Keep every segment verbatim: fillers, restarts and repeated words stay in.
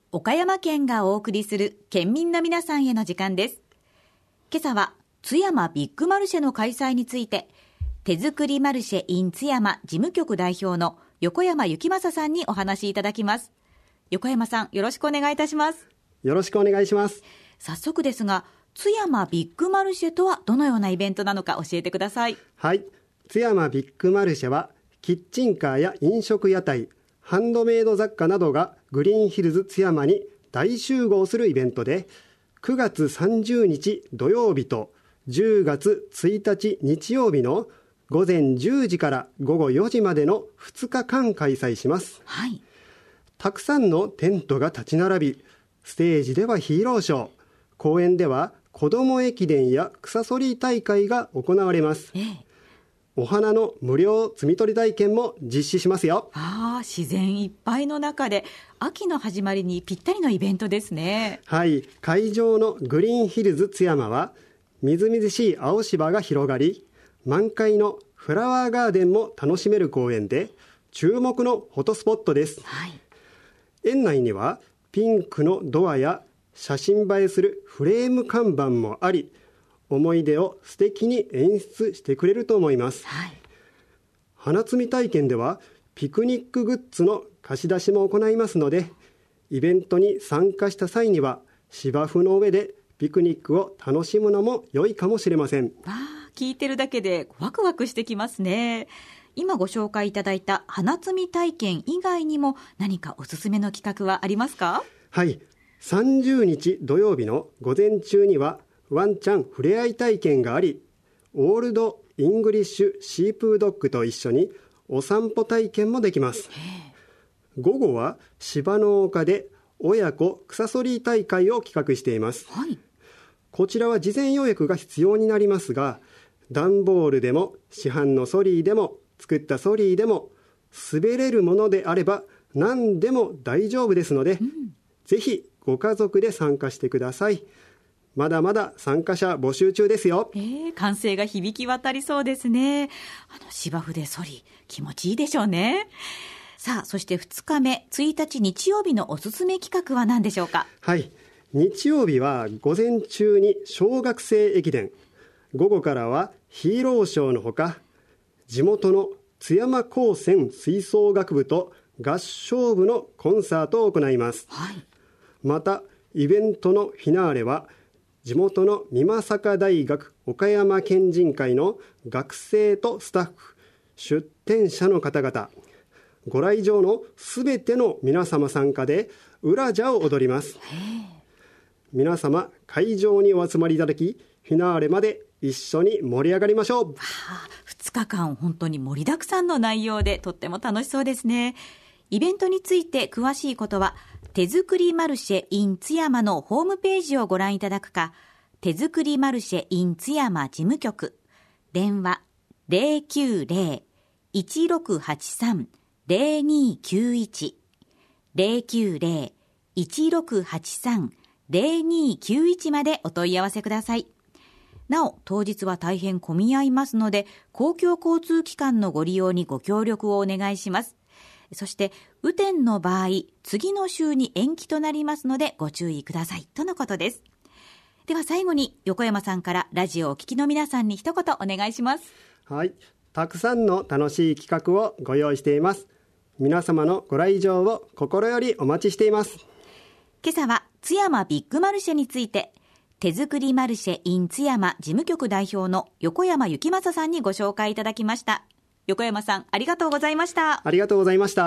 岡山県がお送りする県民の皆さんへの時間です。今朝は津山ビッグマルシェの開催について、手作りマルシェ in 津山事務局代表の横山幸正さんにお話しいただきます。横山さん、よろしくお願いいたします。 よろしくお願いします。 早速ですが、津山ビッグマルシェとはどのようなイベントなのか教えてください。 はい、津山ビッグマルシェはキッチンカーや飲食屋台、ハンドメイド雑貨などがグリーンヒルズ津山に大集合するイベントで、くがつさんじゅうにち土曜日とじゅうがつついたち日曜日のごぜんじゅうじからごごよじまでのふつかかん開催します。 はい、 たくさんのテントが立ち並び、ステージではヒーローショー、公園では子ども駅伝や草そり大会が行われます。 ええ、 お花の無料摘み取り体験も実施しますよ。 ああ、自然いっぱいの中で秋の始まりにぴったりのイベントですね。 はい、会場のグリーンヒルズ津山はみずみずしい青芝が広がり、満開のフラワーガーデンも楽しめる公園で注目のフォトスポットです。 はい、 園内にはピンクのドアや写真映えするフレーム看板もあり、思い出を素敵に演出してくれると思います。 はい、 花摘み体験ではピクニックグッズの貸し出しも行いますので、イベントに参加した際には芝生の上でピクニックを楽しむのも良いかもしれません。 わあ、聞いてるだけでワクワクしてきますね。今ご紹介いただいた花摘み体験以外にも何かおすすめの企画はありますか？ はい、さんじゅうにち土曜日の午前中にはワンちゃんふれあい体験があり、オールドイングリッシュシープードッグと一緒にお散歩体験もできます。午後は芝の丘で親子草そり大会を企画しています。 はい、 こちらは事前予約が必要になりますが、段ボールでも市販のソリーでも作ったソリーでも滑れるものであれば何でも大丈夫ですので、うん、ぜひご家族で参加してください。まだまだ参加者募集中ですよ。 えー、歓声が響き渡りそうですね。あの芝生でソリ、気持ちいいでしょうね。さあ、そしてふつかめついたち日曜日のおすすめ企画は何でしょうか？ はい、日曜日は午前中に小学生駅伝、午後からはヒーローショーのほか、地元の津山高専吹奏楽部と合唱部のコンサートを行います。 はい、 またイベントのフィナーレは地元の美作大学岡山県人会の学生とスタッフ、出展者の方々、ご来場のすべての皆様参加でウラジャを踊ります。皆様会場にお集まりいただき、フィナーレまで一緒に盛り上がりましょう。 はあ、ふつかかん本当に盛りだくさんの内容でとっても楽しそうですね。イベントについて詳しいことは手作りマルシェ in 津山のホームページをご覧いただくか、手作りマルシェ in 津山事務局、電話 ゼロきゅうゼロ いちろくはちさん ゼロにきゅういち ゼロきゅうゼロ いちろくはちさん ゼロにきゅういちまでお問い合わせください。なお、当日は大変混み合いますので、公共交通機関のご利用にご協力をお願いします。そして雨天の場合、次の週に延期となりますのでご注意くださいとのことです。では最後に横山さんからラジオをお聞きの皆さんに一言お願いします。 はい、たくさんの楽しい企画をご用意しています。皆様のご来場を心よりお待ちしています。 今朝は津山ビッグマルシェについて、手作りマルシェ in 津山事務局代表の横山幸正さんにご紹介いただきました。横山さん、ありがとうございました。 ありがとうございました。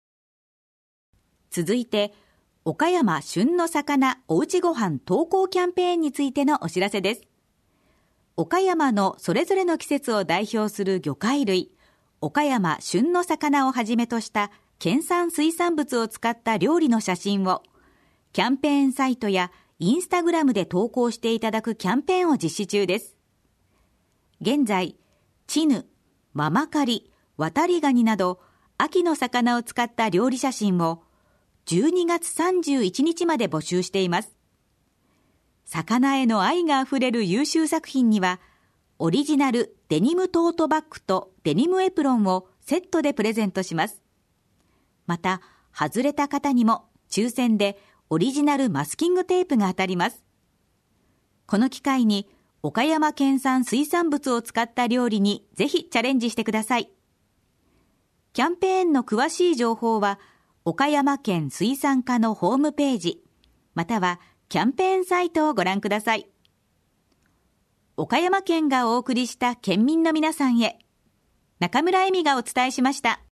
続いて、岡山旬の魚おうちごはん投稿キャンペーンについてのお知らせです。岡山のそれぞれの季節を代表する魚介類、岡山旬の魚をはじめとした県産水産物を使った料理の写真をキャンペーンサイトやインスタグラムで投稿していただくキャンペーンを実施中です。現在、チヌ、ママカリ、ワタリガニなど秋の魚を使った料理写真をじゅうにがつさんじゅういちにちまで募集しています。魚への愛があふれる優秀作品には、オリジナルデニムトートバッグとデニムエプロンをセットでプレゼントします。また、外れた方にも抽選でオリジナルマスキングテープが当たります。この機会に岡山県産水産物を使った料理にぜひチャレンジしてください。キャンペーンの詳しい情報は岡山県水産課のホームページまたはキャンペーンサイトをご覧ください。岡山県がお送りした県民の皆さんへ、中村恵美がお伝えしました。